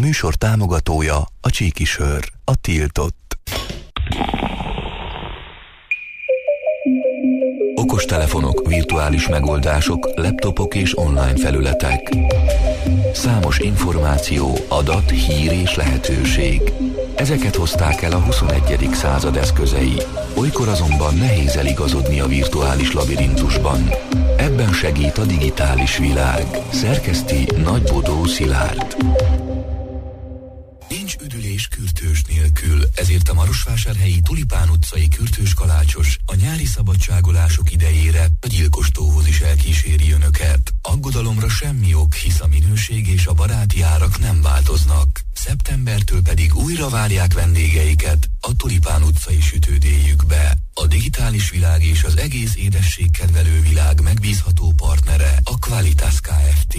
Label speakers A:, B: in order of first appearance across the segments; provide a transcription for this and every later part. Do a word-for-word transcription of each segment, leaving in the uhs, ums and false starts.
A: műsor támogatója a Csíkisör, a tiltott. Okostelefonok, virtuális megoldások, laptopok és online felületek. Számos információ, adat, hír és lehetőség. Ezeket hozták el a huszonegyedik század eszközei. Olykor azonban nehéz eligazodni a virtuális labirintusban. Ebben segít a digitális világ. Szerkeszti Nagybodó Szilárd. Nincs üdülés kürtős nélkül, ezért a Marosvásárhelyi Tulipán utcai kürtős kalácsos a nyári szabadságolások idejére a gyilkostóhoz is elkíséri önöket. Aggodalomra semmi ok, hisz a minőség és a baráti árak nem változnak. Szeptembertől pedig újra várják vendégeiket a Tulipán utcai sütődéjükbe. A digitális világ és az egész édességkedvelő világ megbízható partnere a Qualitas Kft.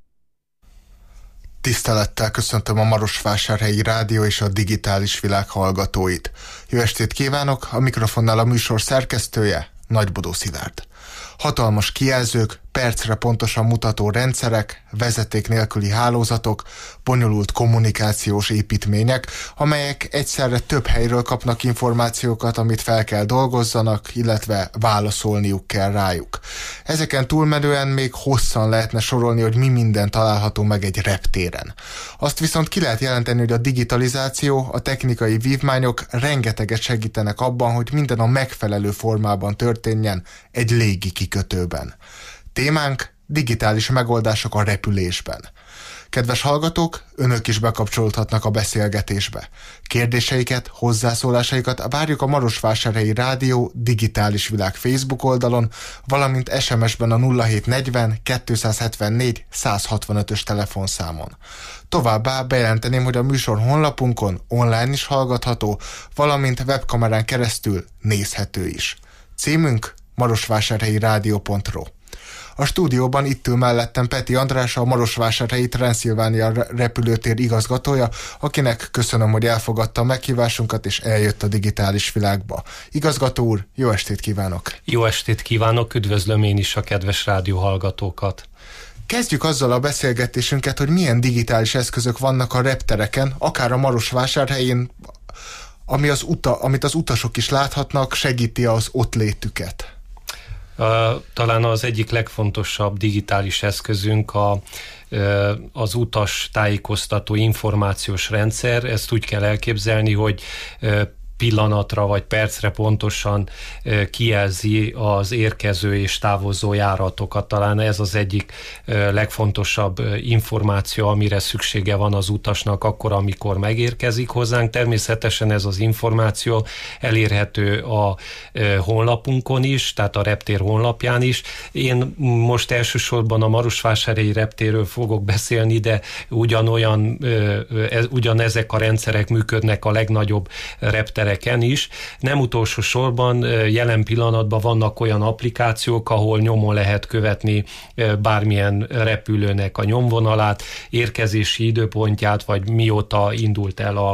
B: Tisztelettel köszöntöm a Marosvásárhelyi Rádió és a digitális világ hallgatóit. Jó estét kívánok, a mikrofonnál a műsor szerkesztője, Nagybodó Szilárd. Hatalmas kijelzők, percre pontosan mutató rendszerek, vezeték nélküli hálózatok, bonyolult kommunikációs építmények, amelyek egyszerre több helyről kapnak információkat, amit fel kell dolgozzanak, illetve válaszolniuk kell rájuk. Ezeken túlmenően még hosszan lehetne sorolni, hogy mi minden található meg egy reptéren. Azt viszont ki lehet jelenteni, hogy a digitalizáció, a technikai vívmányok rengeteget segítenek abban, hogy minden a megfelelő formában történjen egy légi kikötőben. Témánk: digitális megoldások a repülésben. Kedves hallgatók, önök is bekapcsolódhatnak a beszélgetésbe. Kérdéseiket, hozzászólásaikat várjuk a Marosvásárhelyi Rádió Digitális Világ Facebook oldalon, valamint es em es-ben a nulla hét negyven kétszázhetvennégy százhatvanötös telefonszámon. Továbbá bejelenteném, hogy a műsor honlapunkon online is hallgatható, valamint webkamerán keresztül nézhető is. Címünk marosvásárhelyi rádió pont ro. A stúdióban itt ül mellettem Peti András, a Marosvásárhelyi Transzilvánia repülőtér igazgatója, akinek köszönöm, hogy elfogadta a meghívásunkat és eljött a digitális világba. Igazgató úr, jó estét kívánok! Jó estét kívánok, üdvözlöm én is a kedves rádióhallgatókat! Kezdjük azzal a beszélgetésünket, hogy milyen digitális eszközök vannak a reptereken, akár a Marosvásárhelyén, ami az uta, amit az utasok is láthatnak, segíti az ott létüket.
C: Uh, talán az egyik legfontosabb digitális eszközünk a, uh, az utas tájékoztató információs rendszer. Ezt úgy kell elképzelni, hogy uh, pillanatra vagy percre pontosan uh, kijelzi az érkező és távozó járatokat. Talán ez az egyik uh, legfontosabb uh, információ, amire szüksége van az utasnak akkor, amikor megérkezik hozzánk. Természetesen ez az információ elérhető a uh, honlapunkon is, tehát a reptér honlapján is. Én most elsősorban a Marosvásárhelyi reptérről fogok beszélni, de ugyanolyan, uh, uh, ugyanezek a rendszerek működnek a legnagyobb reptereken is. Nem utolsó sorban jelen pillanatban vannak olyan applikációk, ahol nyomon lehet követni bármilyen repülőnek a nyomvonalát, érkezési időpontját, vagy mióta indult el a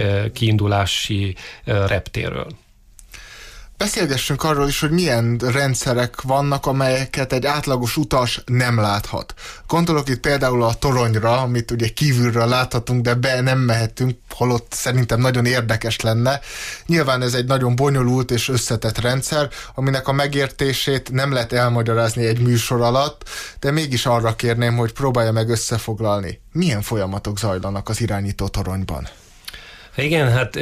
C: kiindulási reptérről.
B: Beszélgessünk arról is, hogy milyen rendszerek vannak, amelyeket egy átlagos utas nem láthat. Gondolok itt például a toronyra, amit ugye kívülről láthatunk, de be nem mehetünk, holott szerintem nagyon érdekes lenne. Nyilván ez egy nagyon bonyolult és összetett rendszer, aminek a megértését nem lehet elmagyarázni egy műsor alatt, de mégis arra kérném, hogy próbálja meg összefoglalni. Milyen folyamatok zajlanak az irányító toronyban?
C: Igen, hát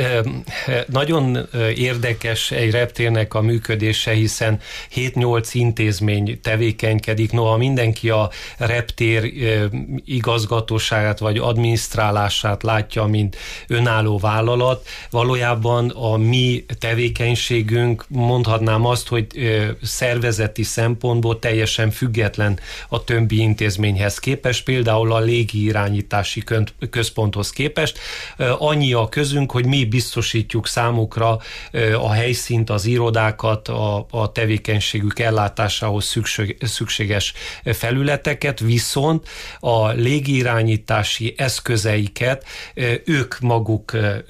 C: nagyon érdekes egy reptérnek a működése, hiszen hét-nyolc intézmény tevékenykedik. Noha mindenki a reptér igazgatóságát vagy adminisztrálását látja, mint önálló vállalat, valójában a mi tevékenységünk, mondhatnám azt, hogy szervezeti szempontból teljesen független a többi intézményhez képest, például a légi irányítási központhoz képest. Annyi a közös szervezünk, hogy mi biztosítjuk számukra a helyszínt, az irodákat, a, a tevékenységük ellátásához szükség, szükséges felületeket, viszont a légirányítási eszközeiket ők maguk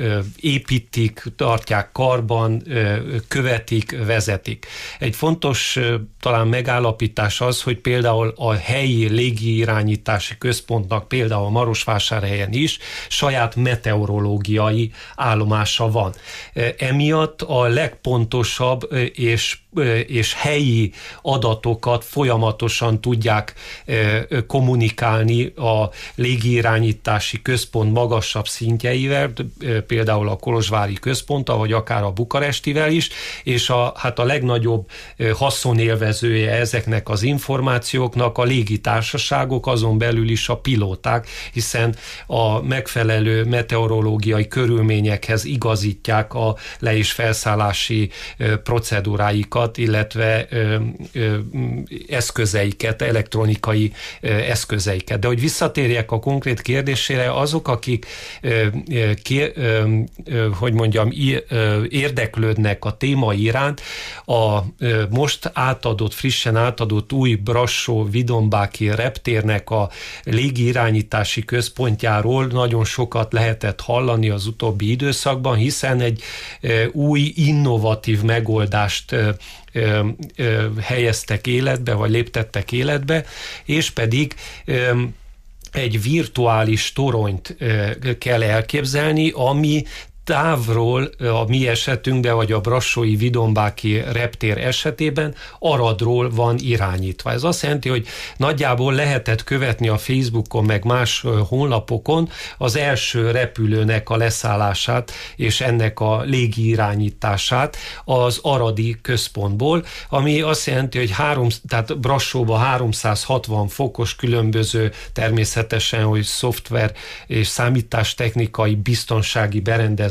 C: építik, tartják karban, követik, vezetik. Egy fontos talán megállapítás az, hogy például a helyi légirányítási központnak például a Marosvásárhelyen is saját meteorológiai állomása van. Emiatt a legpontosabb és és helyi adatokat folyamatosan tudják kommunikálni a légirányítási központ magasabb szintjeivel, például a kolozsvári központ, ahogy akár a bukarestivel is, és a, hát a legnagyobb haszonélvezője ezeknek az információknak a légitársaságok, azon belül is a pilóták, hiszen a megfelelő meteorológiai körülményekhez igazítják a le- és felszállási procedúráikat, illetve ö, ö, eszközeiket, elektronikai ö, eszközeiket. De hogy visszatérjek a konkrét kérdésére, azok, akik ö, ké, ö, ö, hogy mondjam, ö, érdeklődnek a téma iránt, a ö, most átadott, frissen átadott új Brassó-Vidombáki reptérnek a légirányítási központjáról nagyon sokat lehetett hallani az utóbbi időszakban, hiszen egy ö, új, innovatív megoldást ö, Ö, ö, helyeztek életbe, vagy léptettek életbe, és pedig ö, egy virtuális toronyt ö, kell elképzelni, ami távról a mi esetünkben, vagy a brassói Vidombáki reptér esetében Aradról van irányítva. Ez azt jelenti, hogy nagyjából lehetett követni a Facebookon, meg más honlapokon az első repülőnek a leszállását, és ennek a légi irányítását az aradi központból, ami azt jelenti, hogy három, tehát Brassóban háromszázhatvan fokos különböző, természetesen, hogy szoftver és számítástechnikai biztonsági berendezések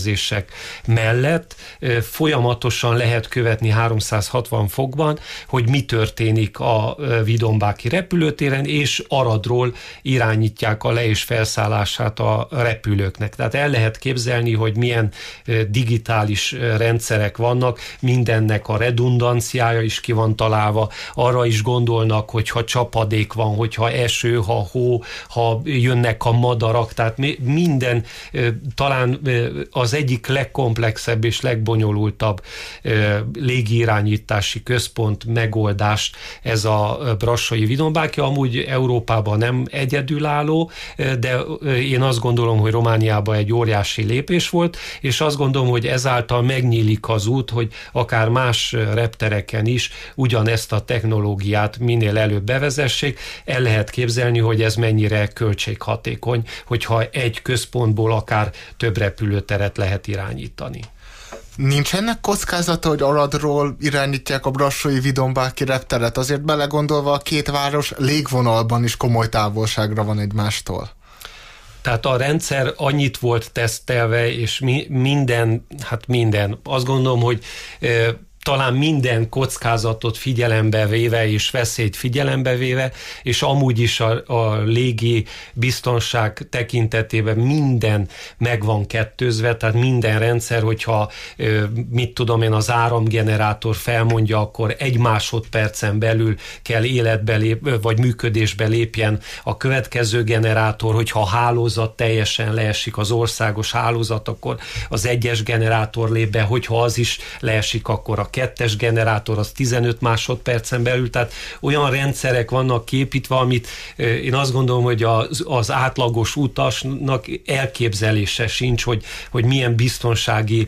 C: mellett folyamatosan lehet követni háromszázhatvan fokban, hogy mi történik a Vidombáki repülőtéren, és Aradról irányítják a le- és felszállását a repülőknek. Tehát el lehet képzelni, hogy milyen digitális rendszerek vannak, mindennek a redundanciája is ki van találva, arra is gondolnak, hogyha csapadék van, hogyha eső, ha hó, ha jönnek a madarak, tehát minden, talán az egyik legkomplexebb és legbonyolultabb ö, légirányítási központ megoldást ez a brassói Vidombáki, amúgy Európában nem egyedülálló, de én azt gondolom, hogy Romániában egy óriási lépés volt, és azt gondolom, hogy ezáltal megnyílik az út, hogy akár más reptereken is ugyanezt a technológiát minél előbb bevezessék. El lehet képzelni, hogy ez mennyire költséghatékony, hogyha egy központból akár több repülőteret lehet irányítani.
B: Nincs ennek kockázata, hogy Aradról irányítják a brassói Vidombáki repteret? Azért belegondolva a két város légvonalban is komoly távolságra van egymástól.
C: Tehát a rendszer annyit volt tesztelve, és mi, minden, hát minden, azt gondolom, hogy e, talán minden kockázatot figyelembe véve és veszélyt figyelembe véve, és amúgy is a, a légi biztonság tekintetében minden meg van kettőzve, tehát minden rendszer, hogyha mit tudom én, az áramgenerátor felmondja, akkor egy másodpercen belül kell életbe lép, vagy működésbe lépjen a következő generátor, hogyha a hálózat teljesen leesik, az országos hálózat, akkor az egyes generátor lép be, hogyha az is leesik, akkor a kettes generátor az tizenöt másodpercen belül, tehát olyan rendszerek vannak képítve, amit én azt gondolom, hogy az, az átlagos utasnak elképzelése sincs, hogy, hogy milyen biztonsági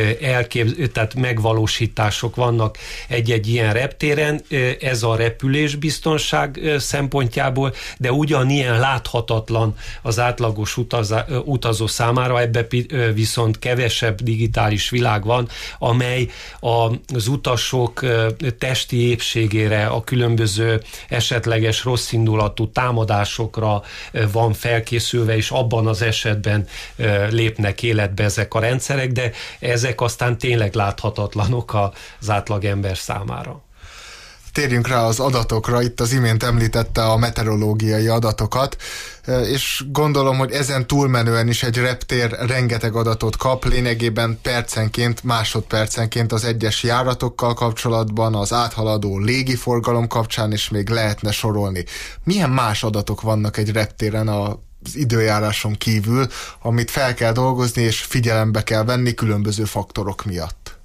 C: elkép, tehát megvalósítások vannak egy-egy ilyen reptéren. Ez a repülésbiztonság szempontjából, de ugyanilyen láthatatlan az átlagos utazá, utazó számára, ebbe viszont kevesebb digitális világ van, amely az utasok testi épségére, a különböző esetleges rosszindulatú támadásokra van felkészülve, és abban az esetben lépnek életbe ezek a rendszerek, de ezek aztán tényleg láthatatlanok az átlagember számára.
B: térjünk rá az adatokra. Itt az imént említette a meteorológiai adatokat, és gondolom, hogy ezen túlmenően is egy reptér rengeteg adatot kap, lényegében percenként, másodpercenként az egyes járatokkal kapcsolatban, az áthaladó légiforgalom kapcsán is még lehetne sorolni. Milyen más adatok vannak egy reptéren a az időjáráson kívül, amit fel kell dolgozni és figyelembe kell venni különböző faktorok miatt?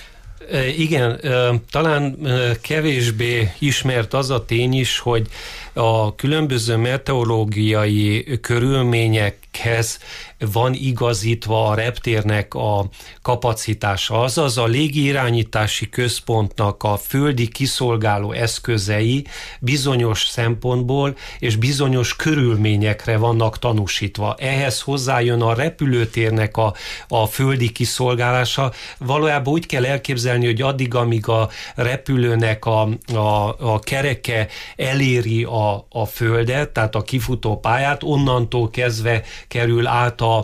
C: Igen, talán kevésbé ismert az a tény is, hogy a különböző meteorológiai körülményekhez van igazítva a reptérnek a kapacitása. Azaz a légirányítási központnak a földi kiszolgáló eszközei bizonyos szempontból és bizonyos körülményekre vannak tanúsítva. Ehhez hozzájön a repülőtérnek a, a földi kiszolgálása. Valójában úgy kell elképzelni, hogy addig, amíg a repülőnek a, a, a kereke eléri a, a földet, tehát a kifutó pályát, onnantól kezdve kerül át a A,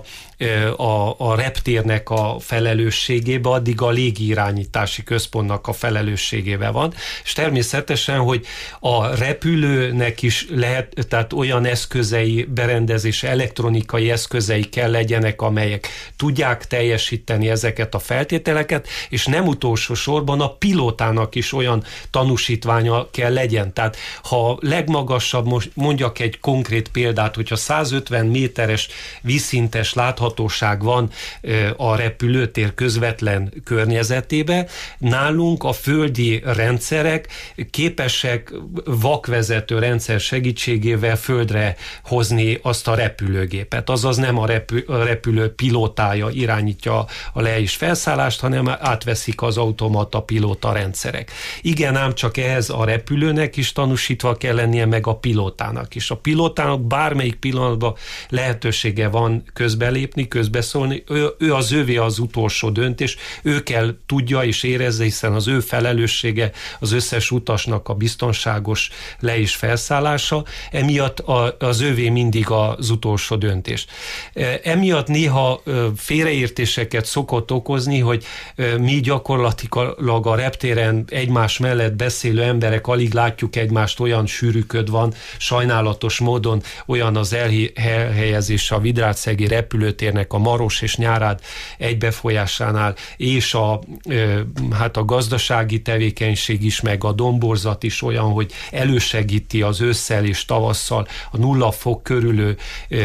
C: a, a reptérnek a felelősségébe, addig a légirányítási központnak a felelősségébe van, és természetesen, hogy a repülőnek is lehet, tehát olyan eszközei, berendezése, elektronikai eszközei kell legyenek, amelyek tudják teljesíteni ezeket a feltételeket, és nem utolsó sorban a pilótának is olyan tanúsítványa kell legyen. Tehát ha legmagasabb, most mondjak egy konkrét példát, hogyha százötven méteres vízszintes láthatóság van a repülőtér közvetlen környezetébe, nálunk a földi rendszerek képesek vakvezető rendszer segítségével földre hozni azt a repülőgépet. Azaz nem a, repü- a repülő pilótája irányítja a le- és felszállást, hanem átveszik az automata pilóta rendszerek. Igen, ám csak ehhez a repülőnek is tanúsítva kell lennie, meg a pilótának is. A pilótának bármelyik pillanatban lehetősége van közbelépni, közbeszólni, ő, ő az ővé az utolsó döntés, ő kell tudja és érezze, hiszen az ő felelőssége az összes utasnak a biztonságos le- és felszállása, emiatt a, az ővé mindig az utolsó döntés. Emiatt néha félreértéseket szokott okozni, hogy mi gyakorlatilag a reptéren egymás mellett beszélő emberek alig látjuk egymást, olyan sűrű köd van, sajnálatos módon olyan az elhelyezés a Vidrácszegi repülőtérnek a Maros és Nyárád egybefolyásánál, és a, hát a gazdasági tevékenység is, meg a domborzat is olyan, hogy elősegíti az ősszel és tavasszal a nulla fok körülő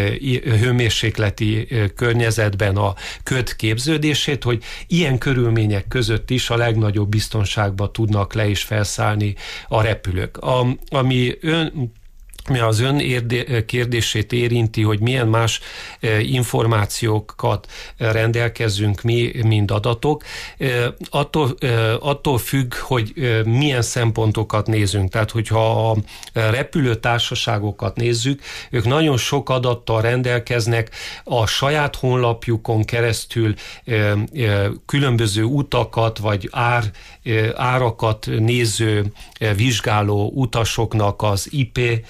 C: hőmérsékleti környezetben a köd képződését, hogy ilyen körülmények között is a legnagyobb biztonságba tudnak le és felszállni a repülők. A, ami ön mi az ön érde- kérdését érinti, hogy milyen más e, információkat rendelkezünk mi, mind adatok, e, attól, e, attól függ, hogy e, milyen szempontokat nézünk. Tehát, hogyha a repülőtársaságokat nézzük, ők nagyon sok adattal rendelkeznek, a saját honlapjukon keresztül e, e, különböző utakat, vagy ár, e, árakat néző, e, vizsgáló utasoknak az i pé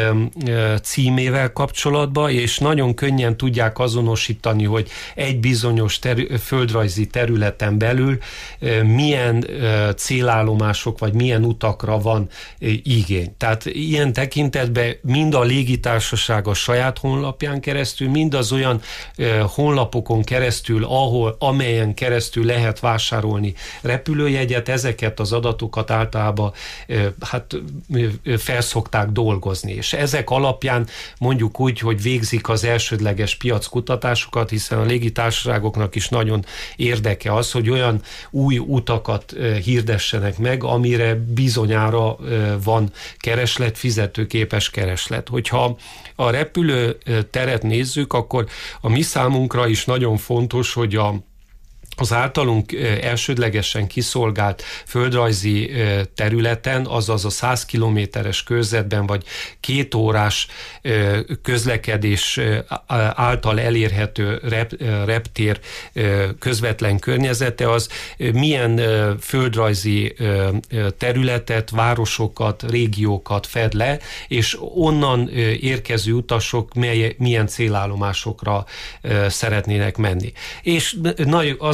C: címével kapcsolatban, és nagyon könnyen tudják azonosítani, hogy egy bizonyos terü- földrajzi területen belül milyen célállomások, vagy milyen utakra van igény. Tehát ilyen tekintetben mind a légitársaság a saját honlapján keresztül, mind az olyan honlapokon keresztül, ahol, amelyen keresztül lehet vásárolni repülőjegyet, ezeket az adatokat általában hát felszokták dolgozni. És ezek alapján mondjuk úgy, hogy végzik az elsődleges piackutatásokat, hiszen a légitársaságoknak is nagyon érdeke az, hogy olyan új utakat hirdessenek meg, amire bizonyára van kereslet, fizetőképes kereslet. Hogyha a repülőteret nézzük, akkor a mi számunkra is nagyon fontos, hogy a az általunk elsődlegesen kiszolgált földrajzi területen, azaz a száz kilométeres körzetben, vagy két órás közlekedés által elérhető rep, reptér közvetlen környezete, az milyen földrajzi területet, városokat, régiókat fed le, és onnan érkező utasok mely, milyen célállomásokra szeretnének menni. És az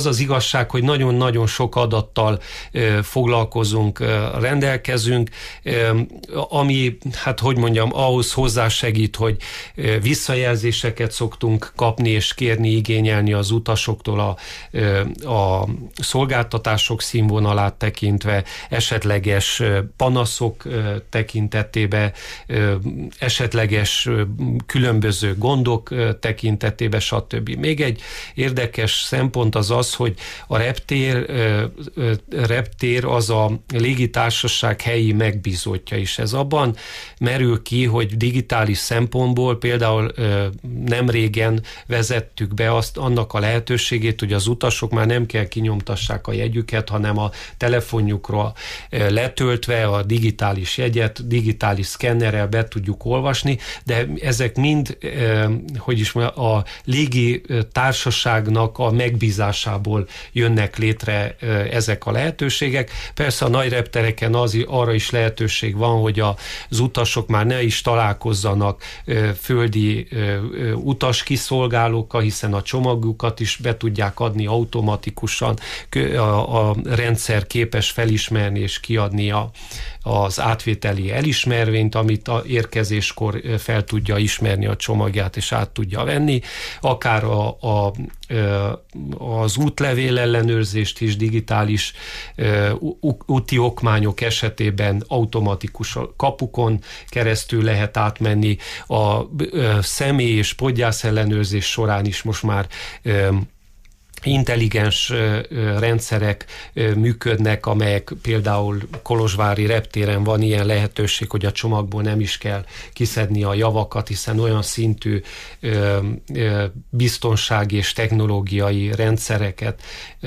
C: az az igazság, hogy nagyon-nagyon sok adattal foglalkozunk, rendelkezünk, ami, hát hogy mondjam, ahhoz hozzásegít, hogy visszajelzéseket szoktunk kapni és kérni, igényelni az utasoktól a, a szolgáltatások színvonalát tekintve, esetleges panaszok tekintetében, esetleges különböző gondok tekintetében, stb. Még egy érdekes szempont az az, hogy a reptér, reptér az a légitársaság helyi megbízottja is. Ez abban merül ki, hogy digitális szempontból például nem régen vezettük be azt, annak a lehetőségét, hogy az utasok már nem kell kinyomtassák a jegyüket, hanem a telefonjukra letöltve a digitális jegyet, digitális szkennerrel be tudjuk olvasni, de ezek mind, hogy is mondjam, a légi társaságnak a megbízásából jönnek létre ezek a lehetőségek. Persze a nagy reptereken az, arra is lehetőség van, hogy az utasok már ne is találkozzanak földi utaskiszolgálókkal, hiszen a csomagjukat is be tudják adni automatikusan, a, a rendszer képes felismerni és kiadni a, az átvételi elismervényt, amit a érkezéskor fel tudja ismerni a csomagját és át tudja venni, akár a, a, az útlevél ellenőrzést is digitális úti okmányok esetében automatikus kapukon keresztül lehet átmenni, a személy és podgyász ellenőrzés során is most már intelligens rendszerek működnek, amelyek például Kolozsvári reptéren van ilyen lehetőség, hogy a csomagból nem is kell kiszedni a javakat, hiszen olyan szintű biztonsági és technológiai rendszereket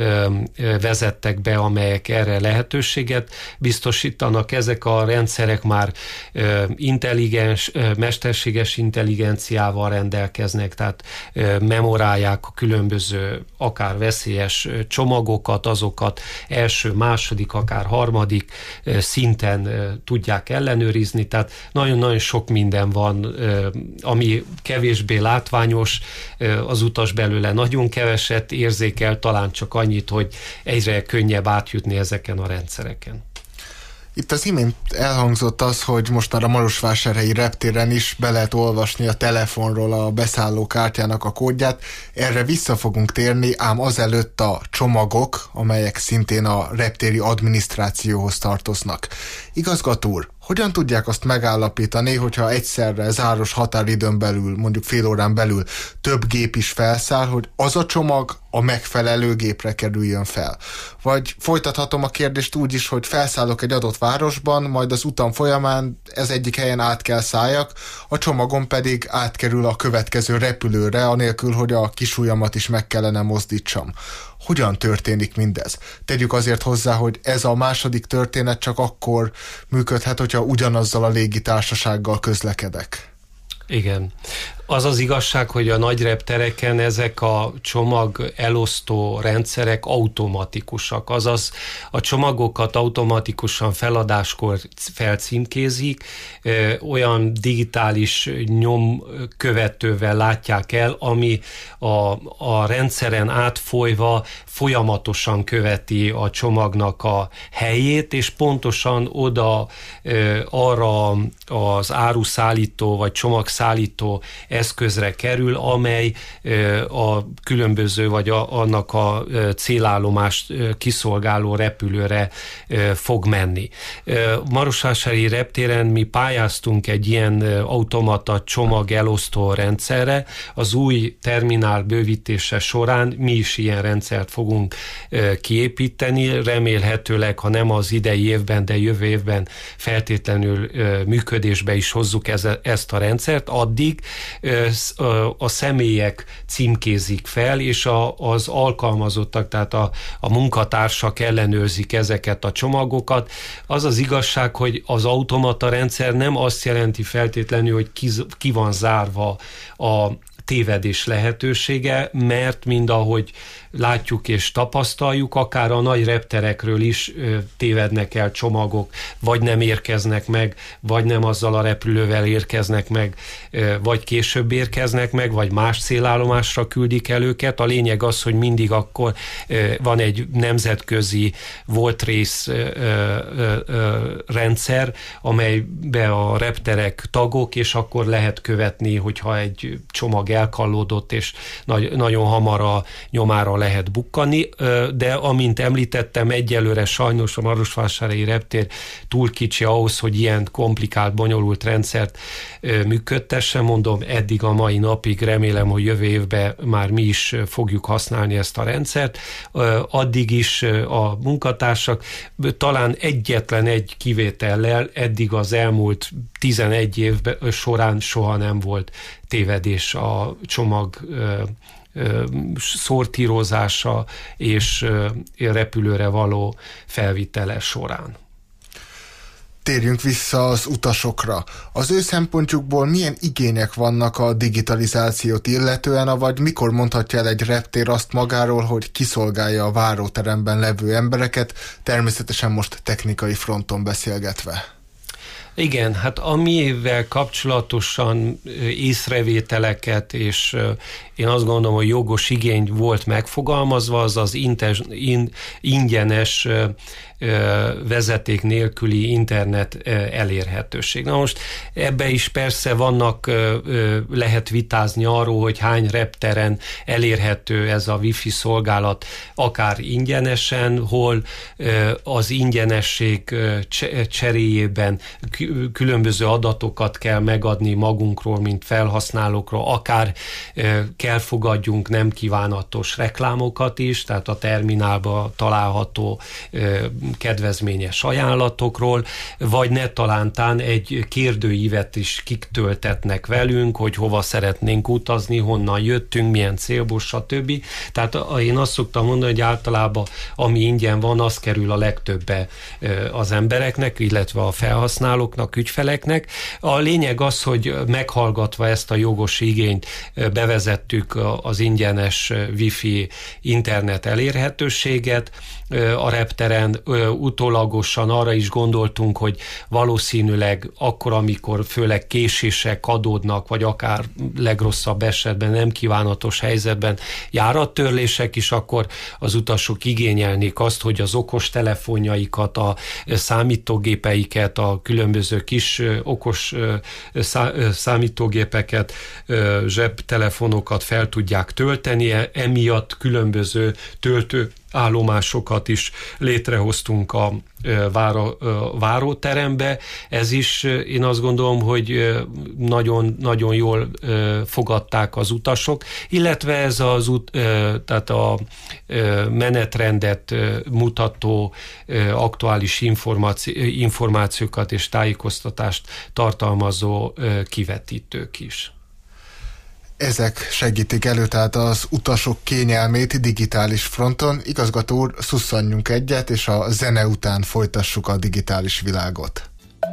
C: vezettek be, amelyek erre lehetőséget biztosítanak. Ezek a rendszerek már intelligens, mesterséges intelligenciával rendelkeznek, tehát memorálják a különböző akár veszélyes csomagokat, azokat első, második, akár harmadik szinten tudják ellenőrizni, tehát nagyon-nagyon sok minden van, ami kevésbé látványos, az utas belőle nagyon keveset érzékel, talán csak annyit, hogy egyre könnyebb átjutni ezeken a rendszereken.
B: Itt az imént elhangzott az, hogy most már a marosvásárhelyi reptéren is be lehet olvasni a telefonról a beszállókártyának a kódját. Erre vissza fogunk térni, ám azelőtt a csomagok, amelyek szintén a reptéri adminisztrációhoz tartoznak. Igazgató úr, hogyan tudják azt megállapítani, hogyha egyszerre záros határidőn belül, mondjuk fél órán belül több gép is felszáll, hogy az a csomag a megfelelő gépre kerüljön fel? Vagy folytathatom a kérdést úgy is, hogy felszállok egy adott városban, majd az utam folyamán ez egyik helyen át kell szálljak, a csomagom pedig átkerül a következő repülőre, anélkül, hogy a kisujjamat is meg kellene mozdítsam. Hogyan történik mindez? Tegyük azért hozzá, hogy ez a második történet csak akkor működhet, hogyha ugyanazzal a légitársasággal közlekedek.
C: Igen. Az az igazság, hogy a nagy reptereken ezek a csomag elosztó rendszerek automatikusak, azaz a csomagokat automatikusan feladáskor felcímkézik, olyan digitális nyomkövetővel látják el, ami a, a rendszeren átfolyva folyamatosan követi a csomagnak a helyét, és pontosan oda arra az áruszállító vagy csomagszállító eszközre kerül, amely a különböző, vagy a, annak a célállomást kiszolgáló repülőre fog menni. Marosvásárhelyi reptéren mi pályáztunk egy ilyen automata csomag elosztó rendszerre. Az új terminál bővítése során mi is ilyen rendszert fogunk kiépíteni. Remélhetőleg, ha nem az idei évben, de jövő évben feltétlenül működésbe is hozzuk ezt a rendszert. Addig a személyek címkézik fel, és a, az alkalmazottak, tehát a, a munkatársak ellenőrzik ezeket a csomagokat. Az az igazság, hogy az automata rendszer nem azt jelenti feltétlenül, hogy ki, ki van zárva a tévedés lehetősége, mert mind ahogy látjuk és tapasztaljuk, akár a nagy repterekről is tévednek el csomagok, vagy nem érkeznek meg, vagy nem azzal a repülővel érkeznek meg, vagy később érkeznek meg, vagy más célállomásra küldik el őket. A lényeg az, hogy mindig akkor van egy nemzetközi volt rész rendszer, amelybe a repterek tagok, és akkor lehet követni, hogyha egy csomag elkallódott, és nagy, nagyon hamar a nyomára lehet bukkanni, de amint említettem, egyelőre sajnos a marosvásárhelyi reptér túl kicsi ahhoz, hogy ilyen komplikált, bonyolult rendszert működtessen. Mondom, eddig a mai napig, remélem, hogy jövő évben már mi is fogjuk használni ezt a rendszert. Addig is a munkatársak, talán egyetlen egy kivétellel eddig az elmúlt tizenegy év során soha nem volt tévedés a csomag szortírozása és repülőre való felvitele során.
B: Térjünk vissza az utasokra. Az ő szempontjukból milyen igények vannak a digitalizációt illetően, vagy mikor mondhatja el egy reptér azt magáról, hogy kiszolgálja a váróteremben levő embereket, természetesen most technikai fronton beszélgetve?
C: Igen, hát amivel kapcsolatosan észrevételeket, és én azt gondolom, hogy jogos igény volt megfogalmazva, az az inter, in, ingyenes vezeték nélküli internet elérhetőség. Na most ebbe is persze vannak, lehet vitázni arról, hogy hány repteren elérhető ez a wifi szolgálat, akár ingyenesen, hol az ingyenesség cseréjében különböző adatokat kell megadni magunkról, mint felhasználókról, akár kell fogadjunk nem kívánatos reklámokat is, tehát a terminálban található kedvezményes ajánlatokról, vagy ne talántán egy kérdőívet is kitöltetnek velünk, hogy hova szeretnénk utazni, honnan jöttünk, milyen célból, stb. Tehát én azt szoktam mondani, hogy általában ami ingyen van, az kerül a legtöbbe az embereknek, illetve a felhasználóknak, ügyfeleknek. A lényeg az, hogy meghallgatva ezt a jogos igényt bevezettük az ingyenes wifi internet elérhetőséget a repteren. Utólagosan arra is gondoltunk, hogy valószínűleg akkor, amikor főleg késések adódnak, vagy akár legrosszabb esetben nem kívánatos helyzetben járattörlések is, akkor az utasok igényelnék azt, hogy az okos telefonjaikat, a számítógépeiket, a különböző kis okos számítógépeket, zsebtelefonokat fel tudják tölteni, emiatt különböző töltő állomásokat is létrehoztunk a váró, váróterembe. Ez is, én azt gondolom, hogy nagyon, nagyon jól fogadták az utasok, illetve ez az út, tehát a menetrendet mutató aktuális információ, információkat és tájékoztatást tartalmazó kivetítők is.
B: Ezek segítik elő tehát az utasok kényelmét digitális fronton. Igazgató úr, szusszanjunk egyet, és a zene után folytassuk a digitális világot.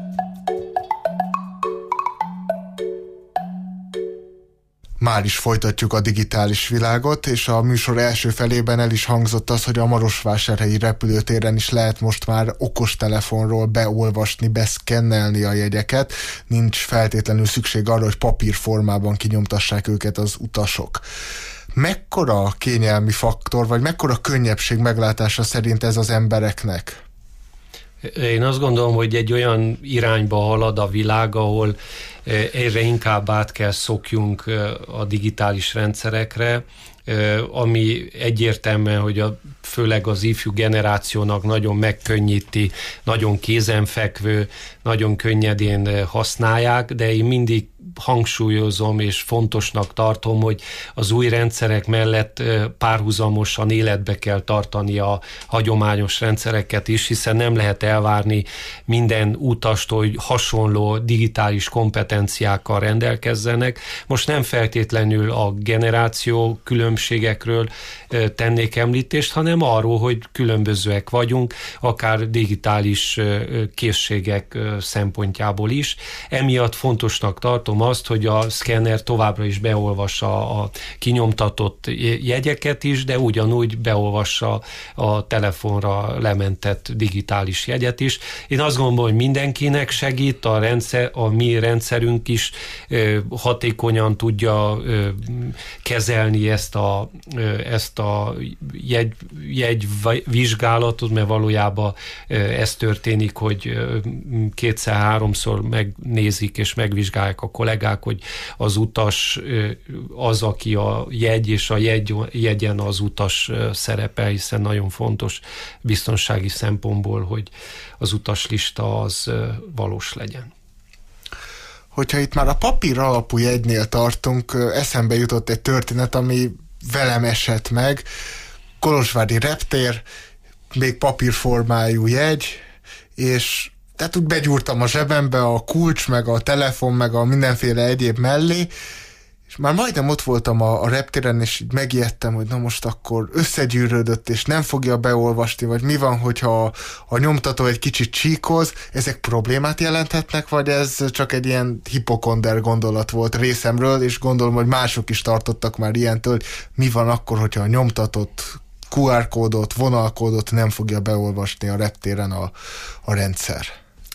B: Már is folytatjuk a digitális világot, és a műsor első felében el is hangzott az, hogy a marosvásárhelyi repülőtéren is lehet most már okostelefonról beolvasni, beszkennelni a jegyeket. Nincs feltétlenül szükség arra, hogy papírformában kinyomtassák őket az utasok. Mekkora kényelmi faktor, vagy mekkora könnyebbség meglátása szerint ez az embereknek?
C: Én azt gondolom, hogy egy olyan irányba halad a világ, ahol egyre inkább át kell szokjunk a digitális rendszerekre, ami egyértelműen, hogy a, főleg az ifjú generációnak nagyon megkönnyíti, nagyon kézenfekvő, nagyon könnyedén használják, de én mindig hangsúlyozom és fontosnak tartom, hogy az új rendszerek mellett párhuzamosan életbe kell tartani a hagyományos rendszereket is, hiszen nem lehet elvárni minden utastól, hogy hasonló digitális kompetenciákkal rendelkezzenek. Most nem feltétlenül a generáció különbségekről tennék említést, hanem arról, hogy különbözőek vagyunk, akár digitális készségek szempontjából is. Emiatt fontosnak tartom, biztosítom azt, hogy a szkenner továbbra is beolvassa a kinyomtatott jegyeket is, de ugyanúgy beolvassa a telefonra lementett digitális jegyet is. Én azt gondolom, hogy mindenkinek segít, a, rendszer, a mi rendszerünk is hatékonyan tudja kezelni ezt a, ezt a jegy, jegyvizsgálatot, mert valójában ez történik, hogy kétszer-háromszor megnézik és megvizsgálják a kollégák, hogy az utas az, aki a jegy, és a jegy, jegyen az utas szerepel, hiszen nagyon fontos biztonsági szempontból, hogy az utaslista az valós legyen.
B: Hogyha itt már a papír alapú jegynél tartunk, eszembe jutott egy történet, ami velem esett meg. Kolozsvári reptér, még papírformájú jegy, és tehát úgy begyúrtam a zsebembe a kulcs, meg a telefon, meg a mindenféle egyéb mellé, és már majdnem ott voltam a, a reptéren, és így megijedtem, hogy na most akkor összegyűrődött, és nem fogja beolvasni, vagy mi van, hogyha a, a nyomtató egy kicsit csíkoz, ezek problémát jelenthetnek, vagy ez csak egy ilyen hipokonder gondolat volt részemről, és gondolom, hogy mások is tartottak már ilyentől, hogy mi van akkor, hogyha a nyomtatott kú er kódot, vonalkódot nem fogja beolvasni a reptéren a, a rendszer.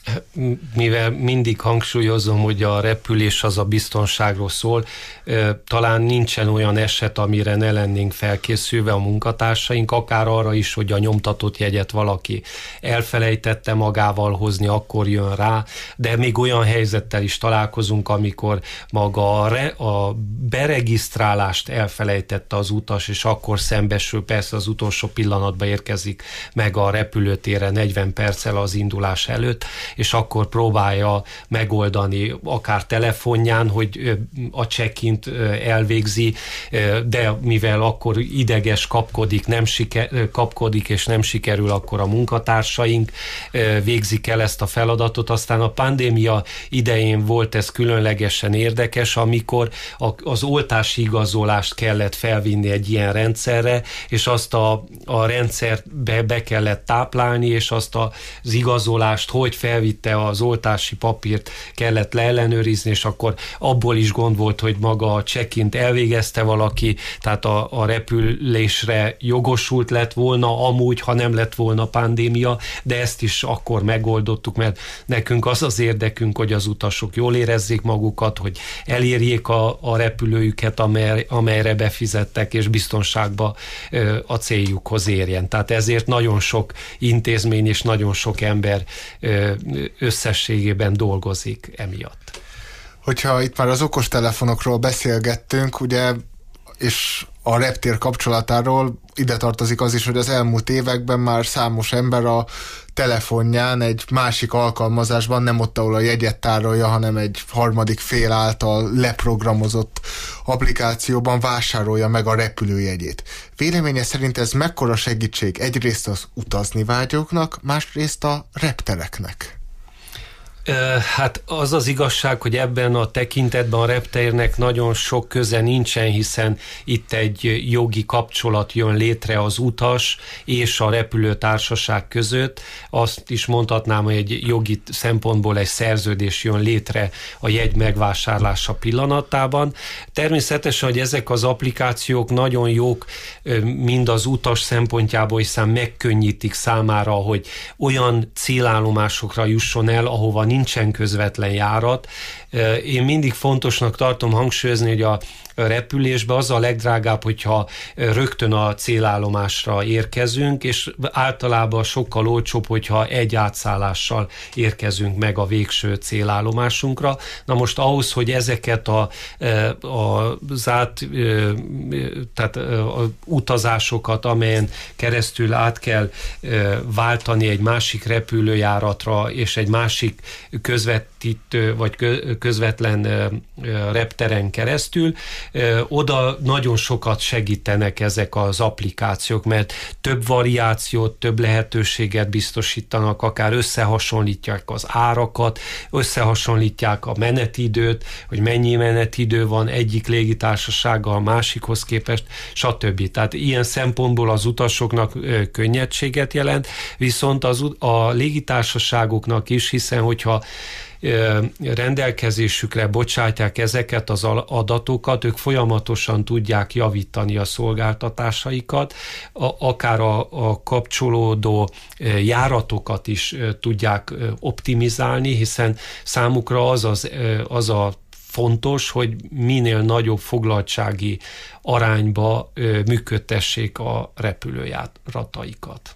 C: Mivel mindig hangsúlyozom, hogy a repülés az a biztonságról szól, talán nincsen olyan eset, amire ne lennénk felkészülve a munkatársaink, akár arra is, hogy a nyomtatott jegyet valaki elfelejtette magával hozni, akkor jön rá, de még olyan helyzettel is találkozunk, amikor maga a, re, a beregisztrálást elfelejtette az utas, és akkor szembesül, persze az utolsó pillanatban érkezik meg a repülőtérre negyven perccel az indulás előtt, és akkor próbálja megoldani akár telefonján, hogy a check-int elvégzi, de mivel akkor ideges, kapkodik, nem siker, kapkodik és nem sikerül, akkor a munkatársaink végzik el ezt a feladatot. Aztán a pandémia idején volt ez különlegesen érdekes, amikor az oltási igazolást kellett felvinni egy ilyen rendszerre, és azt a, a rendszerbe be kellett táplálni, és azt az igazolást, hogy felvitte az oltási papírt, kellett leellenőrizni, és akkor abból is gond volt, hogy maga a check-int elvégezte valaki, tehát a, a repülésre jogosult lett volna amúgy, ha nem lett volna pandémia, de ezt is akkor megoldottuk, mert nekünk az az érdekünk, hogy az utasok jól érezzék magukat, hogy elérjék a, a repülőjüket, amely, amelyre befizettek, és biztonságba a céljukhoz érjen. Tehát ezért nagyon sok intézmény és nagyon sok ember összességében dolgozik emiatt.
B: Hogyha itt már az okostelefonokról beszélgettünk, ugye, és a reptér kapcsolatáról, ide tartozik az is, hogy az elmúlt években már számos ember a telefonján egy másik alkalmazásban, nem ott, ahol a jegyet tárolja, hanem egy harmadik fél által leprogramozott applikációban vásárolja meg a repülőjegyét. Véleménye szerint ez mekkora segítség egyrészt az utazni vágyóknak, másrészt a reptereknek?
C: Hát az az igazság, hogy ebben a tekintetben a reptérnek nagyon sok köze nincsen, hiszen itt egy jogi kapcsolat jön létre az utas és a repülőtársaság között. Azt is mondhatnám, hogy egy jogi szempontból egy szerződés jön létre a jegy megvásárlása pillanatában. Természetesen, hogy ezek az applikációk nagyon jók mind az utas szempontjából, hiszen megkönnyítik számára, hogy olyan célállomásokra jusson el, ahova nincsen közvetlen járat. Én mindig fontosnak tartom hangsúlyozni, hogy a repülésben az a legdrágább, hogyha rögtön a célállomásra érkezünk, és általában sokkal olcsóbb, hogyha egy átszállással érkezünk meg a végső célállomásunkra. Na most ahhoz, hogy ezeket a, a, az át, tehát a utazásokat, amelyen keresztül át kell váltani egy másik repülőjáratra, és egy másik közvetítő, vagy közvetlen repteren keresztül, oda nagyon sokat segítenek ezek az applikációk, mert több variációt, több lehetőséget biztosítanak, akár összehasonlítják az árakat, összehasonlítják a menetidőt, hogy mennyi menetidő van egyik légitársasággal a másikhoz képest, stb. Tehát ilyen szempontból az utasoknak könnyedséget jelent, viszont az, a légitársaságoknak is, hiszen hogyha rendelkezésükre bocsátják ezeket az adatokat, ők folyamatosan tudják javítani a szolgáltatásaikat, akár a, a kapcsolódó járatokat is tudják optimizálni, hiszen számukra az, az, az a fontos, hogy minél nagyobb foglaltsági arányba működtessék a repülőjárataikat.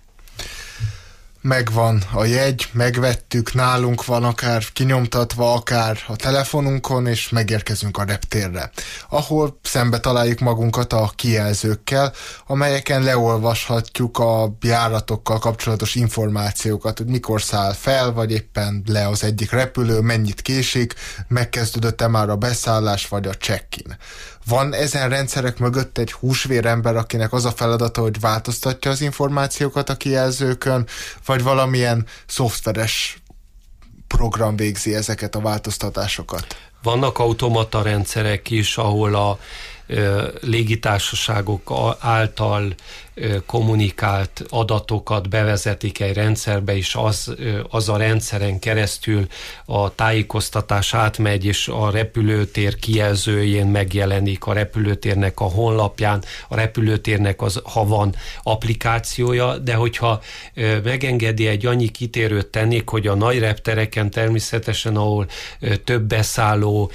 B: Megvan a jegy, megvettük, nálunk van akár kinyomtatva, akár a telefonunkon, és megérkezünk a reptérre, ahol szembe találjuk magunkat a kijelzőkkel, amelyeken leolvashatjuk a járatokkal kapcsolatos információkat, hogy mikor száll fel, vagy éppen le az egyik repülő, mennyit késik, megkezdődött-e már a beszállás, vagy a check-in. Van ezen rendszerek mögött egy húsvérember, akinek az a feladata, hogy változtatja az információkat a kijelzőkön, vagy valamilyen szoftveres program végzi ezeket a változtatásokat?
C: Vannak automata rendszerek is, ahol a légitársaságok által kommunikált adatokat bevezetik egy rendszerbe, és az, az a rendszeren keresztül a tájékoztatás átmegy, és a repülőtér kijelzőjén megjelenik, a repülőtérnek a honlapján, a repülőtérnek az, ha van applikációja, de hogyha megengedi, egy annyi kitérőt tennék, hogy a nagy reptereken természetesen, ahol több beszálló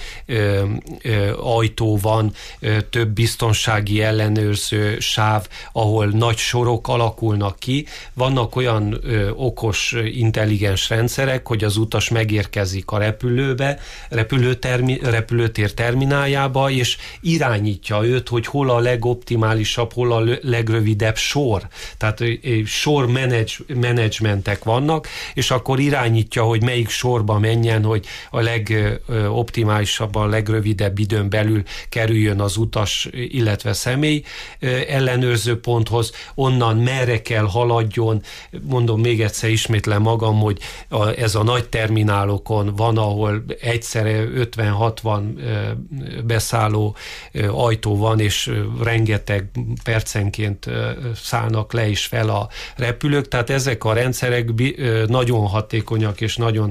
C: ajtó van, több biztonsági ellenőrző sáv, ahol nagy sorok alakulnak ki. Vannak olyan ö, okos, intelligens rendszerek, hogy az utas megérkezik a repülőbe, repülőtermi, repülőtér termináljába, és irányítja őt, hogy hol a legoptimálisabb, hol a legrövidebb sor. Tehát ö, sor menedzs, menedzsmentek vannak, és akkor irányítja, hogy melyik sorba menjen, hogy a legoptimálisabb, a legrövidebb időn belül kerüljön az utas, illetve személy ellenőrző ponthoz, onnan merre kell haladjon. Mondom még egyszer, ismétlem magam, hogy a, ez a nagy terminálokon van, ahol egyszerre ötven-hatvan beszálló ajtó van, és rengeteg percenként szállnak le is fel a repülők, tehát ezek a rendszerek nagyon hatékonyak és nagyon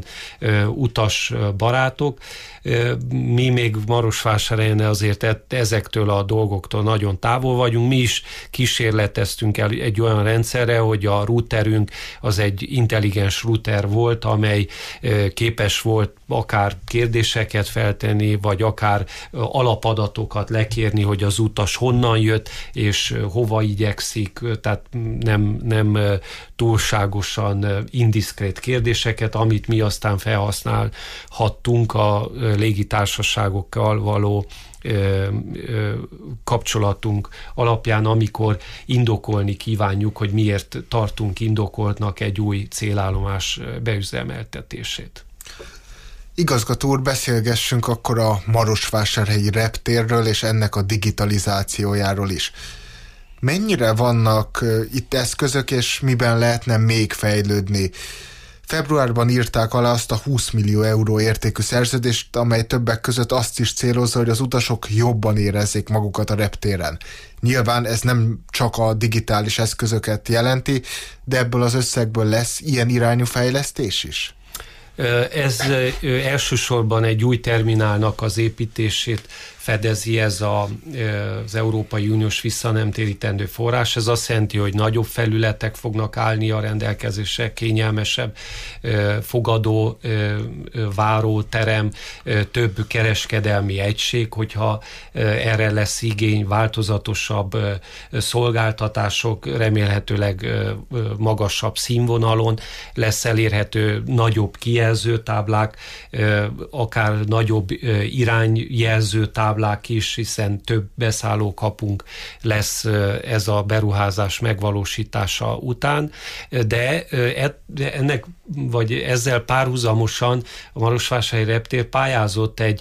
C: utasbarátok. Mi még Marosvásárhelyen azért ezektől a dolgoktól nagyon távol vagyunk. Mi is kísérleteztünk el egy olyan rendszerre, hogy a routerünk az egy intelligens router volt, amely képes volt akár kérdéseket feltenni, vagy akár alapadatokat lekérni, hogy az utas honnan jött, és hova igyekszik, tehát nem, nem túlságosan indiszkrét kérdéseket, amit mi aztán felhasználhattunk a légitársaságokkal való ö, ö, kapcsolatunk alapján, amikor indokolni kívánjuk, hogy miért tartunk indokoltnak egy új célállomás beüzemeltetését.
B: Igazgató úr, beszélgessünk akkor a marosvásárhelyi reptérről és ennek a digitalizációjáról is. Mennyire vannak uh, itt eszközök, és miben lehetne még fejlődni? Februárban írták alá azt a húsz millió euró értékű szerződést, amely többek között azt is célozza, hogy az utasok jobban érezzék magukat a reptéren. Nyilván ez nem csak a digitális eszközöket jelenti, de ebből az összegből lesz ilyen irányú fejlesztés is?
C: Ez elsősorban egy új terminálnak az építését fedezi, ez a, az Európai Uniós visszanemtérítendő forrás. Ez azt jelenti, hogy nagyobb felületek fognak állni a rendelkezésre, kényelmesebb fogadó, váróterem, több kereskedelmi egység, hogyha erre lesz igény, változatosabb szolgáltatások, remélhetőleg magasabb színvonalon lesz elérhető, nagyobb kijelzőtáblák, akár nagyobb irányjelzőtáblák is, hiszen több beszállókapunk lesz ez a beruházás megvalósítása után, de ennek, vagy ezzel párhuzamosan a Marosvásárhelyi reptér pályázott egy,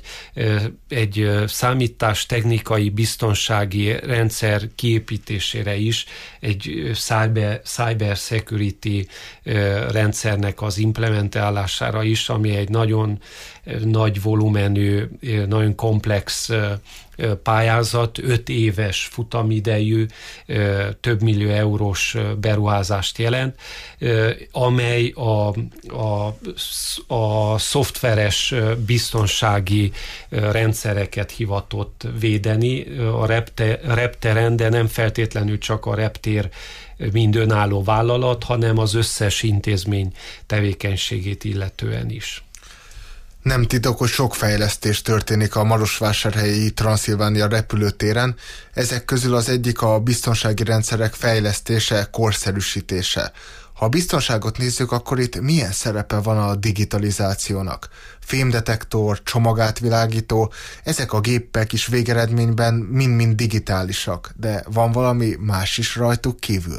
C: egy számítástechnikai biztonsági rendszer kiépítésére is, egy cyber, cyber security rendszernek az implementálására is, ami egy nagyon nagy volumenű, nagyon komplex pályázat, öt éves futamidejű, több millió eurós beruházást jelent, amely a, a, a szoftveres biztonsági rendszereket hivatott védeni a repteren, de nem feltétlenül csak a reptér mind önálló vállalat, hanem az összes intézmény tevékenységét illetően is.
B: Nem titok, hogy sok fejlesztés történik a marosvásárhelyi Transzilvánia repülőtéren. Ezek közül az egyik a biztonsági rendszerek fejlesztése, korszerűsítése. Ha a biztonságot nézzük, akkor itt milyen szerepe van a digitalizációnak? Fémdetektor, csomagátvilágító, ezek a gépek is végeredményben mind-mind digitálisak, de van valami más is rajtuk kívül?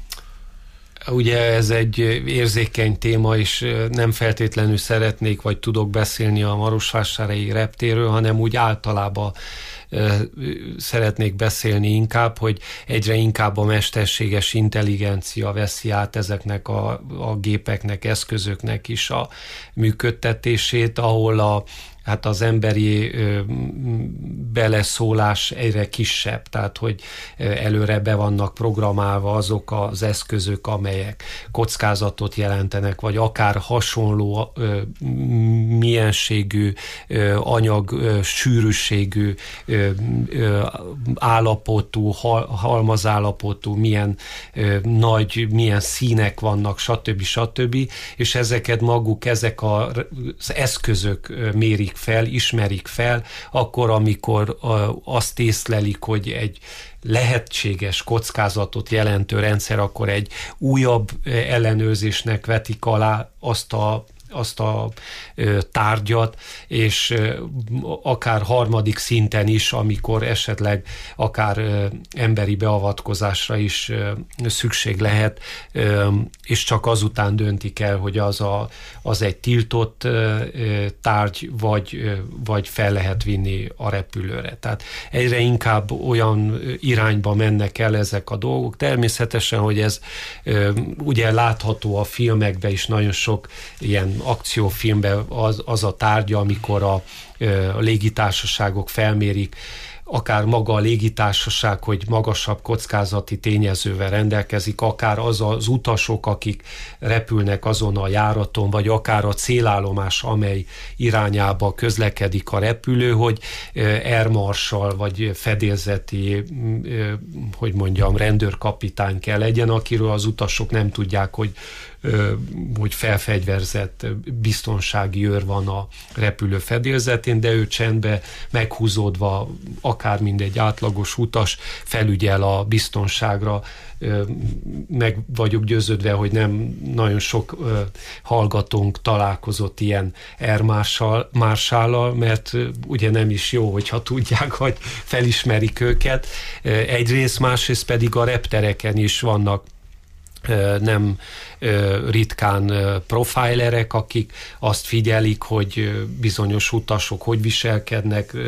C: Ugye ez egy érzékeny téma, és nem feltétlenül szeretnék, vagy tudok beszélni a marosvásárhelyi reptérről, hanem úgy általában szeretnék beszélni inkább, hogy egyre inkább a mesterséges intelligencia veszi át ezeknek a, a gépeknek, eszközöknek is a működtetését, ahol a hát az emberi ö, beleszólás egyre kisebb, tehát hogy előre be vannak programálva azok az eszközök, amelyek kockázatot jelentenek, vagy akár hasonló ö, mienségű, ö, anyag ö, sűrűségű, ö, ö, állapotú, hal, halmazállapotú, milyen ö, nagy, milyen színek vannak, stb. stb. És ezeket maguk, ezek a, az eszközök mérik fel, ismerik fel, akkor, amikor azt észlelik, hogy egy lehetséges kockázatot jelentő rendszer, akkor egy újabb ellenőrzésnek vetik alá azt a azt a ö, tárgyat, és ö, akár harmadik szinten is, amikor esetleg akár ö, emberi beavatkozásra is ö, szükség lehet, ö, és csak azután döntik el, hogy az, a, az egy tiltott ö, tárgy, vagy, ö, vagy fel lehet vinni a repülőre. Tehát egyre inkább olyan irányba mennek el ezek a dolgok. Természetesen, hogy ez ö, ugye látható a filmekben is, nagyon sok ilyen akciófilmben az, az a tárgya, amikor a, a légitársaságok felmérik, akár maga a légitársaság, hogy magasabb kockázati tényezővel rendelkezik, akár az az utasok, akik repülnek azon a járaton, vagy akár a célállomás, amely irányába közlekedik a repülő, hogy air marshal, vagy fedélzeti, hogy mondjam, rendőrkapitány kell legyen, akiről az utasok nem tudják, hogy hogy felfegyverzett biztonsági őr van a repülő fedélzetén, de ő csendbe meghúzódva, akár mindegy átlagos utas felügyel a biztonságra. Meg vagyok győződve, hogy nem nagyon sok hallgatónk találkozott ilyen air marshallal, mert ugye nem is jó, hogyha tudják, hogy felismerik őket. Egyrészt, másrészt pedig a reptereken is vannak nem ritkán profilerek, akik azt figyelik, hogy bizonyos utasok hogy viselkednek,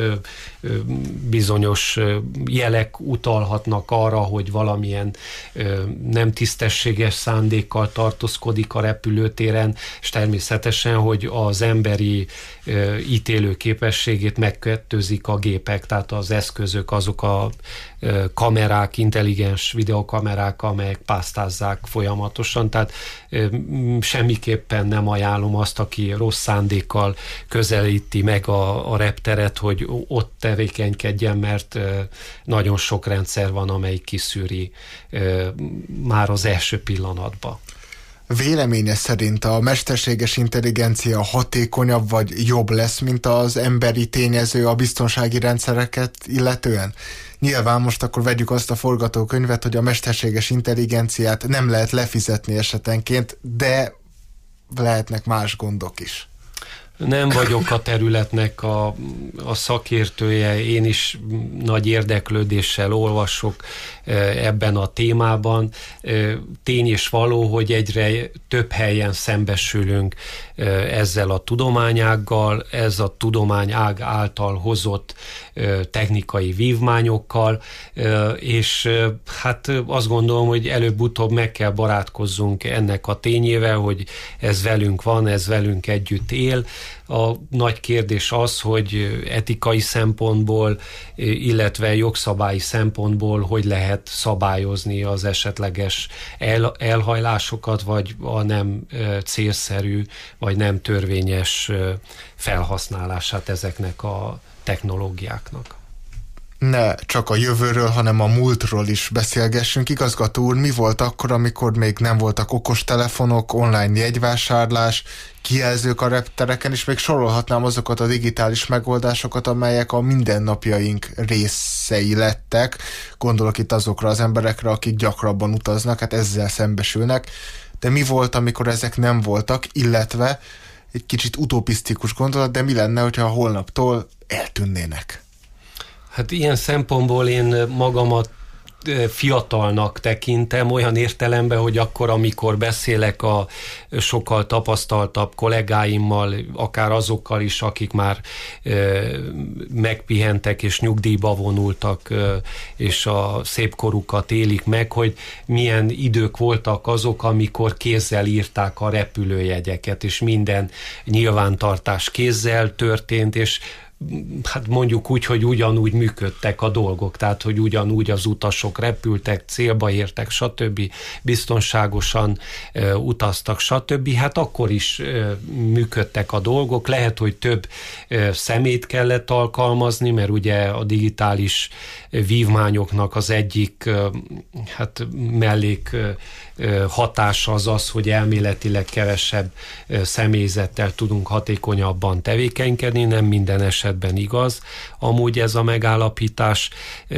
C: bizonyos jelek utalhatnak arra, hogy valamilyen nem tisztességes szándékkal tartózkodik a repülőtéren, és természetesen, hogy az emberi ítélő képességét megkettőzik a gépek, tehát az eszközök, azok a kamerák, intelligens videokamerák, amelyek pásztázzák folyamatosan, tehát semmiképpen nem ajánlom azt, aki rossz szándékkal közelíti meg a, a repteret, hogy ott tevékenykedjen, mert nagyon sok rendszer van, amelyik kiszűri már az első pillanatban.
B: Véleménye szerint a mesterséges intelligencia hatékonyabb vagy jobb lesz, mint az emberi tényező a biztonsági rendszereket illetően? Nyilván most akkor vegyük azt a forgatókönyvet, hogy a mesterséges intelligenciát nem lehet lefizetni esetenként, de lehetnek más gondok is.
C: Nem vagyok a területnek a, a szakértője, én is nagy érdeklődéssel olvasok ebben a témában. Tény és való, hogy egyre több helyen szembesülünk ezzel a tudományággal, ez a tudományág által hozott technikai vívmányokkal, és hát azt gondolom, hogy előbb-utóbb meg kell barátkozzunk ennek a tényével, hogy ez velünk van, ez velünk együtt él, A nagy kérdés az, hogy etikai szempontból, illetve jogszabályi szempontból hogy lehet szabályozni az esetleges el, elhajlásokat, vagy a nem célszerű, vagy nem törvényes felhasználását ezeknek a technológiáknak.
B: Ne csak a jövőről, hanem a múltról is beszélgessünk. Igazgató úr, mi volt akkor, amikor még nem voltak okostelefonok, online jegyvásárlás, kijelzők a reptereken, és még sorolhatnám azokat a digitális megoldásokat, amelyek a mindennapjaink részei lettek. Gondolok itt azokra az emberekre, akik gyakrabban utaznak, hát ezzel szembesülnek. De mi volt, amikor ezek nem voltak, illetve egy kicsit utopisztikus gondolat, de mi lenne, hogyha holnaptól eltűnnének?
C: Hát ilyen szempontból én magamat fiatalnak tekintem, olyan értelemben, hogy akkor, amikor beszélek a sokkal tapasztaltabb kollégáimmal, akár azokkal is, akik már megpihentek és nyugdíjba vonultak, és a szép korukat élik meg, hogy milyen idők voltak azok, amikor kézzel írták a repülőjegyeket, és minden nyilvántartás kézzel történt, és hát mondjuk úgy, hogy ugyanúgy működtek a dolgok, tehát hogy ugyanúgy az utasok repültek, célba értek, stb. Biztonságosan e, utaztak, stb. Hát akkor is e, működtek a dolgok. Lehet, hogy több e, szemét kellett alkalmazni, mert ugye a digitális vívmányoknak az egyik e, hát mellék e, hatása az az, hogy elméletileg kevesebb e, személyzettel tudunk hatékonyabban tevékenykedni, nem minden esetben igaz amúgy ez a megállapítás,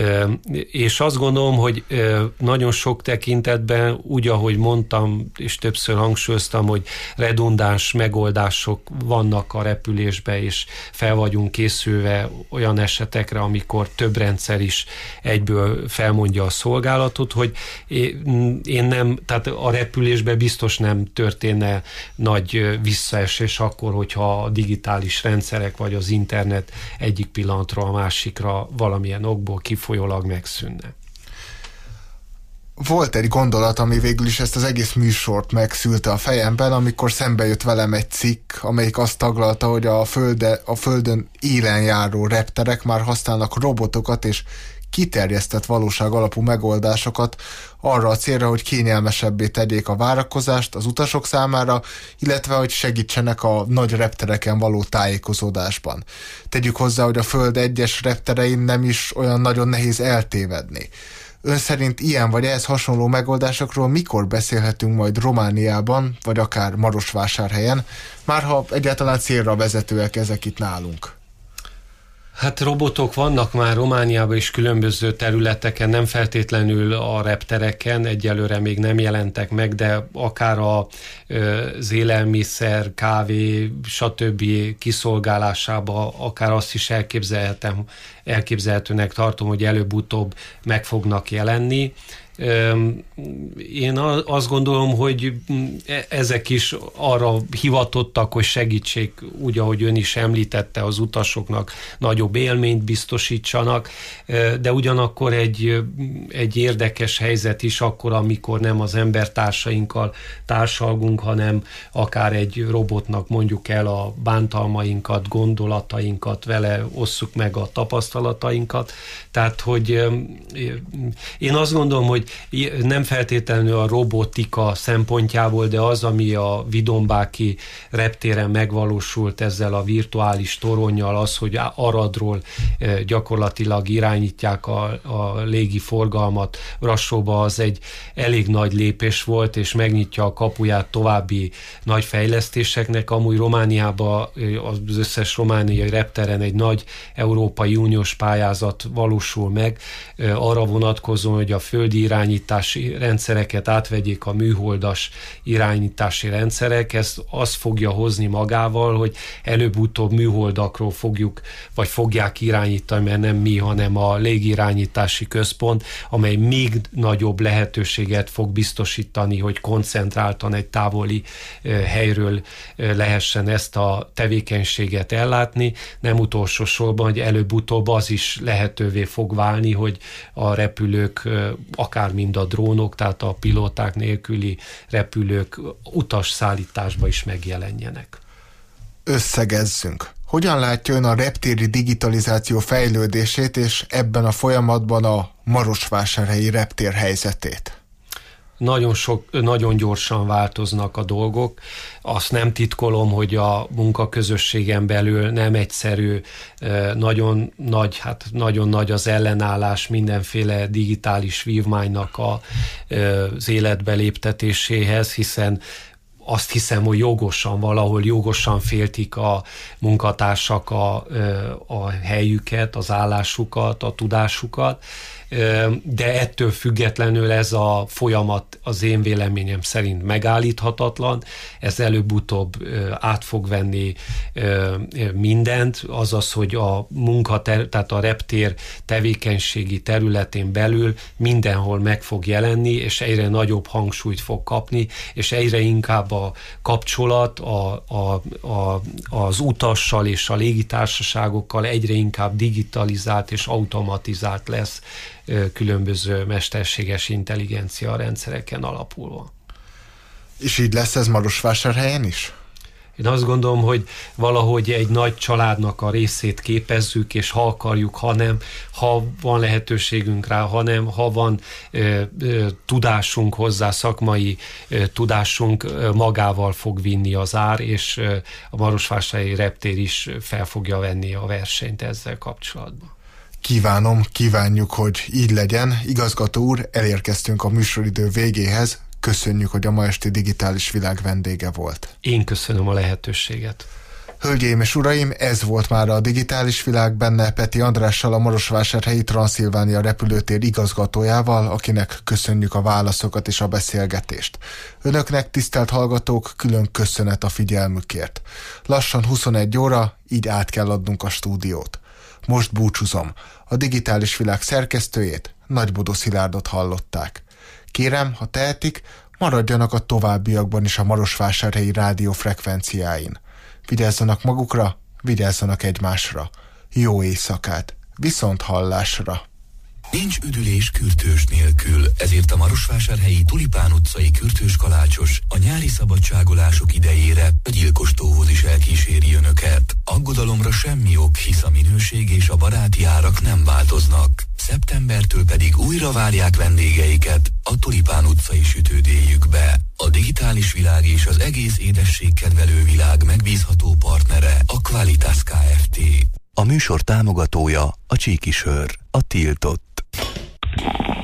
C: és azt gondolom, hogy nagyon sok tekintetben, úgy ahogy mondtam, és többször hangsúlyoztam, hogy redundáns megoldások vannak a repülésbe, és fel vagyunk készülve olyan esetekre, amikor több rendszer is egyből felmondja a szolgálatot, hogy én nem, tehát a repülésben biztos nem történne nagy visszaesés akkor, hogyha a digitális rendszerek vagy az internet egyik pillanatról a másikra valamilyen okból kifolyólag megszűnne.
B: Volt egy gondolat, ami végül is ezt az egész műsort megszülte a fejemben, amikor szembe jött velem egy cikk, amelyik azt taglalta, hogy a, földe, a földön élen járó repterek már használnak robotokat és kiterjesztett valóság alapú megoldásokat arra a célra, hogy kényelmesebbé tegyék a várakozást az utasok számára, illetve hogy segítsenek a nagy reptereken való tájékozódásban. Tegyük hozzá, hogy a Föld egyes repterein nem is olyan nagyon nehéz eltévedni. Ön szerint ilyen vagy ehhez hasonló megoldásokról mikor beszélhetünk majd Romániában, vagy akár Marosvásárhelyen, már ha egyáltalán célra vezetőek ezek itt nálunk?
C: Hát robotok vannak már Romániában is különböző területeken, nem feltétlenül a reptereken, egyelőre még nem jelentek meg, de akár a, az élelmiszer, kávé, stb. Kiszolgálásába, akár azt is elképzelhetem, elképzelhetőnek tartom, hogy előbb-utóbb meg fognak jelenni. Én azt gondolom, hogy ezek is arra hivatottak, hogy segítsék, úgy, ahogy ön is említette, az utasoknak nagyobb élményt biztosítsanak, de ugyanakkor egy, egy érdekes helyzet is akkor, amikor nem az embertársainkkal társalgunk, hanem akár egy robotnak mondjuk el a bántalmainkat, gondolatainkat, vele osszuk meg a tapasztalatainkat. Tehát, hogy én azt gondolom, hogy nem feltétlenül a robotika szempontjából, de az, ami a Vidombáki reptéren megvalósult ezzel a virtuális toronnyal, az, hogy Aradról gyakorlatilag irányítják a, a légi forgalmat Brassóba, az egy elég nagy lépés volt, és megnyitja a kapuját további nagy fejlesztéseknek. Amúgy Romániában, az összes romániai repteren egy nagy Európai Uniós pályázat valósul meg, arra vonatkozóan, hogy a földi irányítási rendszereket átvegyék a műholdas irányítási rendszerek. Ez azt fogja hozni magával, hogy előbb-utóbb műholdakról fogjuk, vagy fogják irányítani, mert nem mi, hanem a légirányítási központ, amely még nagyobb lehetőséget fog biztosítani, hogy koncentráltan egy távoli helyről lehessen ezt a tevékenységet ellátni. Nem utolsó sorban, hogy előbb-utóbb az is lehetővé fog válni, hogy a repülők, akár mind a drónok, tehát a pilóták nélküli repülők utasszállításba is megjelenjenek.
B: Összegezzünk. Hogyan látja ön a reptéri digitalizáció fejlődését, és ebben a folyamatban a marosvásárhelyi reptér helyzetét?
C: Nagyon, sok, nagyon gyorsan változnak a dolgok. Azt nem titkolom, hogy a munkaközösségen belül nem egyszerű, nagyon nagy, hát nagyon nagy az ellenállás mindenféle digitális vívmánynak a, az életbe léptetéséhez, hiszen azt hiszem, hogy jogosan, valahol jogosan féltik a munkatársak a, a helyüket, az állásukat, a tudásukat, de ettől függetlenül ez a folyamat az én véleményem szerint megállíthatatlan, ez előbb-utóbb át fog venni mindent, azaz, hogy a munka, tehát a reptér tevékenységi területén belül mindenhol meg fog jelenni, és egyre nagyobb hangsúlyt fog kapni, és egyre inkább a kapcsolat a, a, a, az utassal és a légitársaságokkal egyre inkább digitalizált és automatizált lesz, különböző mesterséges intelligencia rendszereken alapulva.
B: És így lesz ez Marosvásárhelyen is?
C: Én azt gondolom, hogy valahogy egy nagy családnak a részét képezzük, és ha akarjuk, ha nem, ha van lehetőségünk rá, ha nem, ha van ö, ö, tudásunk hozzá, szakmai ö, tudásunk, ö, magával fog vinni az ár, és ö, a Marosvásárhelyi reptér is fel fogja venni a versenyt ezzel kapcsolatban.
B: Kívánom, kívánjuk, hogy így legyen. Igazgató úr, elérkeztünk a műsoridő végéhez. Köszönjük, hogy a ma esti Digitális Világ vendége volt.
C: Én köszönöm a lehetőséget.
B: Hölgyeim és uraim, ez volt már a Digitális Világ, benne Peti Andrással, a Marosvásárhelyi Transzilvánia repülőtér igazgatójával, akinek köszönjük a válaszokat és a beszélgetést. Önöknek, tisztelt hallgatók, külön köszönet a figyelmükért. Lassan huszonegy óra, így át kell adnunk a stúdiót. Most búcsúzom. A Digitális Világ szerkesztőjét, Nagybodó Szilárdot hallották. Kérem, ha tehetik, maradjanak a továbbiakban is a Marosvásárhelyi rádió frekvenciáin. Vigyázzanak magukra, vigyázzanak egymásra. Jó éjszakát, viszont hallásra!
A: Nincs üdülés kürtős nélkül, ezért a Marosvásárhelyi Tulipán utcai kürtős kalácsos a nyári szabadságolások idejére a gyilkostóhoz is elkíséri önöket. Aggodalomra semmi ok, hisz a minőség és a baráti árak nem változnak. Szeptembertől pedig újra várják vendégeiket a Tulipán utcai sütődéjükbe. A Digitális Világ és az egész édességkedvelő világ megbízható partnere a Qualitas Kft.
D: A műsor támogatója a Csíki Sör, a tiltott.